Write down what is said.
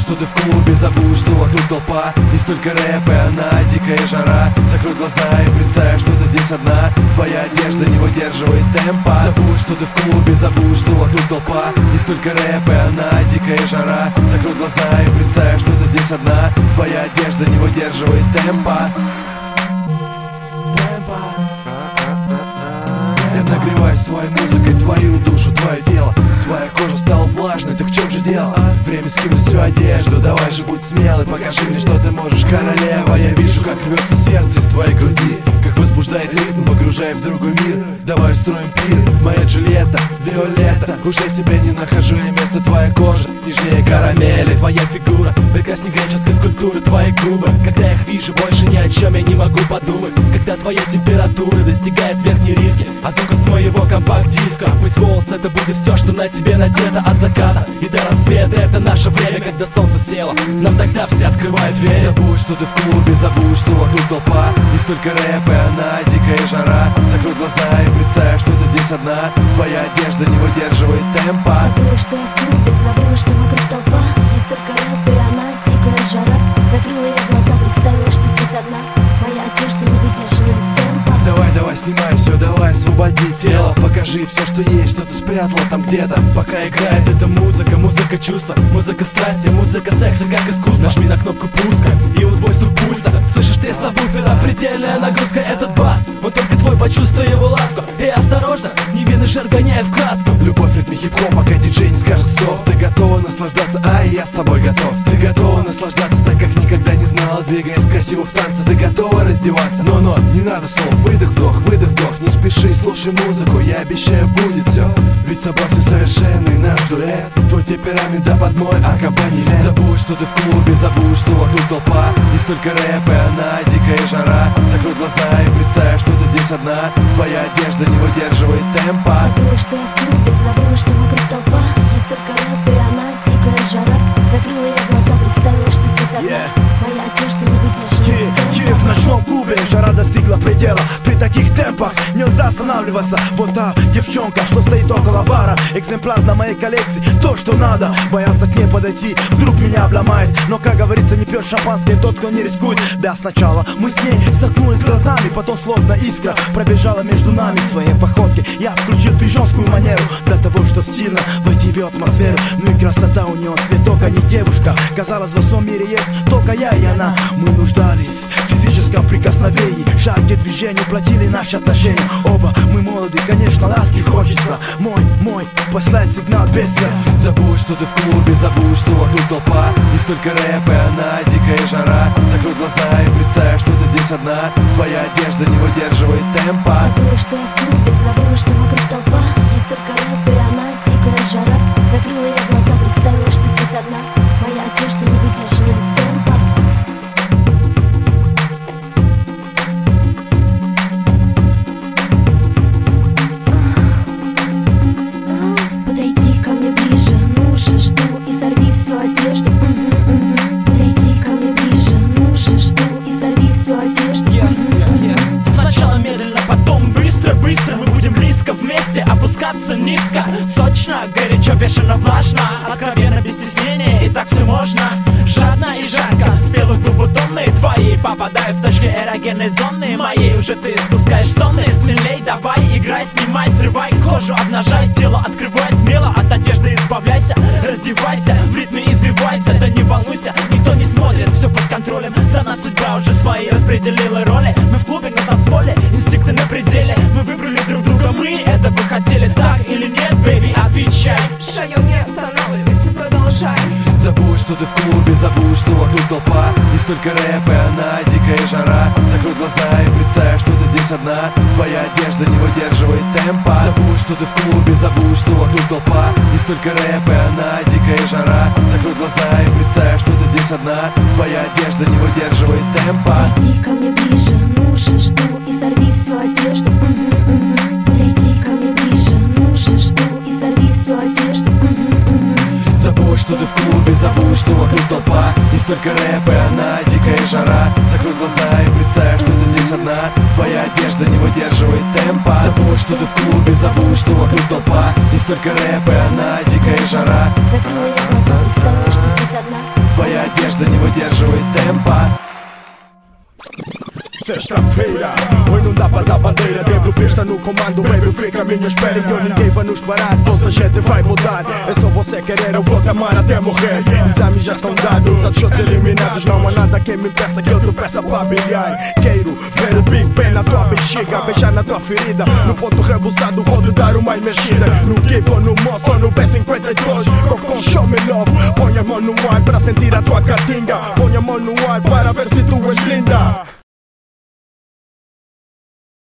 что ты в клубе, забудь, что вокруг толпа. Не столько рэп, и она дикая жара. Закрой глаза и представь, что ты здесь одна. Твоя одежда не выдерживает темпа. Забудь, что ты в клубе, забудь, что вокруг толпа. Не столько рэп, и она дикая жара. Закрой глаза и представь, что ты здесь одна. Твоя одежда не выдерживает темпа. Я нагреваюсь своей музыкой, твою душу, твое тело. Твоя кожа стала влажной, так в чем же дело? Время скинуть всю одежду, давай же будь смелый. Покажи мне, что ты можешь, королева. Я вижу, как рвется сердце из твоей груди, как возбуждает ритм, погружая в другой мир. Давай устроим пир, моя Джульетта, Виолетта. Уже себе не нахожу я место, твоя кожа нежнее карамели. Твоя фигура прекрасней греческой скульптуры. Твои губы, когда я их вижу, больше ни о чем я не могу подумать. Когда твоя температура достигает верхней риски, а звука с моего компакт-диска. Пусть волос — это будет все, что на тебе надето. От заката и до рассвета — это наше время. Когда солнце село, нам тогда все открывают двери. Забудь, что ты в клубе, забудь, что вокруг толпа. Не столько рэп, и она дикая жара. Закрой глаза и представь, что ты здесь одна. Твоя одежда не выдерживает темпа. Забыла, что я в клубе, забыла, что вокруг толпа. Есть только рэп, и она дикая жара. Закрыла я глаза, представила, что здесь одна. Моя одежда не выдерживает темпа. Давай, снимай все, давай, освободи тело. Покажи все, что есть, что ты спрятала там где-то. Пока играет эта музыка, музыка чувства, музыка страсти, музыка секса как искусство. Нажми на кнопку пуска и удвой стук пульса. Слышишь треск сабвуфера, предельная нагрузка, этот бас. Он только твой, почувствуй его ласку. И осторожно, невинный жар гоняет в краску. Любовь в ритме хип-хоп, пока диджей не скажет стоп. Ты готова наслаждаться, а я с тобой готов. Ты готова наслаждаться так, как никогда не знала. Двигаясь красиво в танце, ты готова раздеваться. Но, не надо слов, выдох, вдох, не спеши, слушай музыку, я обещаю, будет все. Ведь собрался совершенный наш дуэт. Твой темперамент да под мой аккомпанемент. Забудь, что ты в клубе, забудь, что вокруг толпа. Не столько рэп, и она дикая жара. Закрой глаза и представь, что ты здесь одна. Твоя одежда не выдерживает темпа. Забыла, что я в клубе, забыла, что вокруг толпа. Есть только рэп, и она дикая жара. Закрыла я глаза, представила, что здесь одна. Моя одежда не выдерживает темпа. В ночном клубе жара достигла предела. При таких темпах нельзя останавливаться. Вот та девчонка, что стоит около бара. Экземпляр для моей коллекции, то, что надо. Боялся к ней подойти, вдруг меня обломает. Но, как говорится, не пьет шампанское тот, кто не рискует. Да, сначала мы с ней столкнулись глазами, потом словно искра пробежала между нами. В своей походке я включил пижонскую манеру, для того, что стильно войти в ее атмосферу. Ну и красота у нее цветок, а не девушка. Казалось, во всем мире есть только я и она. Мы нуждались в физическом прикосновении. Жаркие движения платили наши отношения. Оба мы молоды, конечно, ласки хочется. Мой, послать сигнал бедствия. Забудь, что ты в клубе, забудь, что вокруг толпа. Не столько рэп, и она дикая жара. Закрой глаза и представь, что ты здесь одна. Твоя одежда не выдерживает темпа. Забыла, что я в клубе, забыла, что вокруг толпа. Есть только рэп, и она дикая жара. Закрыла я глаза, представила, что здесь одна. Моя одежда не выдерживает темпа. Подойди ко мне ближе, ну же, жду и сорви всю одежду. Подойди ко мне ближе, ну же, жду и сорви всю одежду. Сначала медленно, потом быстро мы будем близко вместе, опускаться низко. Сочно, горячо, бешено, влажно, откровенно, без стеснения, и так все можно. Жадно и жарко, спелых губ бутонные твои попадают в точки эрогенной зоны моей. Уже ты спускаешь стоны, смелей давай, играй, снимай, срывай кожу, обнажай тело, открывай смело, от одежды избавляйся, раздевайся, в ритме извивайся. Да не волнуйся, никто не смотрит, все под контролем, за нас судьба уже свои распределила роли. Мы в клубе на танцполе, инстинкты на пределе, мы выбрали друг друга, мы этого хотели, так или нет, бэйби, отвечай. Шагом не останавливайся, продолжай. Забудь, что ты в клубе, забудь, что вокруг толпа. Не столько рэп, и она дикая жара. Закрой глаза и представь, что ты здесь одна. Твоя одежда не выдерживает темпа. Забудь, что ты в клубе, забудь, что вокруг толпа. Не столько рэп, и она дикая жара. Закрой глаза и представь, что ты здесь одна. Твоя одежда не выдерживает темпа. Подойди ко мне ближе, ну же, жду и сорви всю одежду. Подойди ко мне ближе, ну же, жду и сорви всю одежду. Забудь, что ты в клубе, забудь, что вокруг толпа. Не столько рэп, и она дикая жара. Закрой глаза и представь, что ты здесь одна. Твоя одежда не выдерживает темпа. Забудь, что ты в клубе, забудь, что вокруг толпа. Не столько рэп, и она дикая жара. Закрыла я глаза, представила, что здесь одна. одежда не выдерживает темпа. Sexta-feira, hoje não dá pra dar bandeira. Dentro pista no comando, baby, fica à minha espera. Então ninguém vai nos parar, toda a gente vai mudar. É só você querer, eu vou te amar até morrer. Exames já estão dados, os shots eliminados. Não há nada que me impeça que eu te peça pra brilhar. Quero ver o Big Ben na tua bexiga, beijar na tua ferida. No ponto rebuçado vou te dar uma mexida. No Keep ou no Monster ou no B52. Com show me love, põe a mão no ar pra sentir a tua catinga. Põe a mão no ar